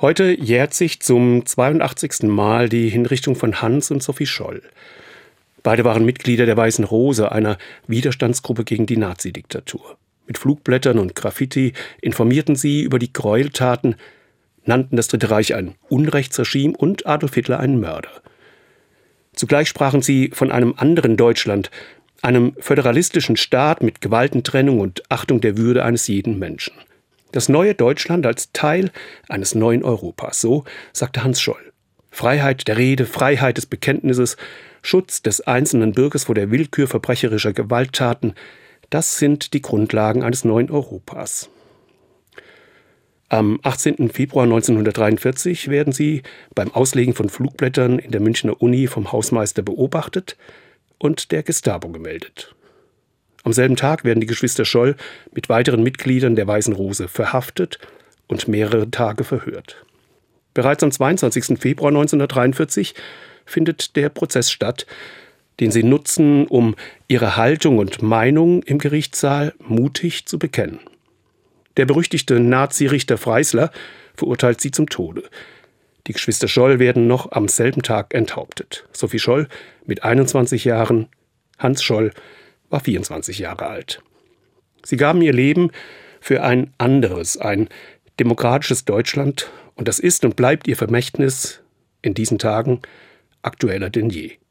Heute jährt sich zum 82. Mal die Hinrichtung von Hans und Sophie Scholl. Beide waren Mitglieder der Weißen Rose, einer Widerstandsgruppe gegen die Nazidiktatur. Mit Flugblättern und Graffiti informierten sie über die Gräueltaten, nannten das Dritte Reich ein Unrechtsregime und Adolf Hitler einen Mörder. Zugleich sprachen sie von einem anderen Deutschland, einem föderalistischen Staat mit Gewaltentrennung und Achtung der Würde eines jeden Menschen. Das neue Deutschland als Teil eines neuen Europas, so sagte Hans Scholl. Freiheit der Rede, Freiheit des Bekenntnisses, Schutz des einzelnen Bürgers vor der Willkür verbrecherischer Gewalttaten, das sind die Grundlagen eines neuen Europas. Am 18. Februar 1943 werden sie beim Auslegen von Flugblättern in der Münchner Uni vom Hausmeister beobachtet und der Gestapo gemeldet. Am selben Tag werden die Geschwister Scholl mit weiteren Mitgliedern der Weißen Rose verhaftet und mehrere Tage verhört. Bereits am 22. Februar 1943 findet der Prozess statt, den sie nutzen, um ihre Haltung und Meinung im Gerichtssaal mutig zu bekennen. Der berüchtigte Nazi-Richter Freisler verurteilt sie zum Tode. Die Geschwister Scholl werden noch am selben Tag enthauptet. Sophie Scholl mit 21 Jahren, Hans Scholl war 24 Jahre alt. Sie gaben ihr Leben für ein anderes, ein demokratisches Deutschland, und das ist und bleibt ihr Vermächtnis in diesen Tagen aktueller denn je.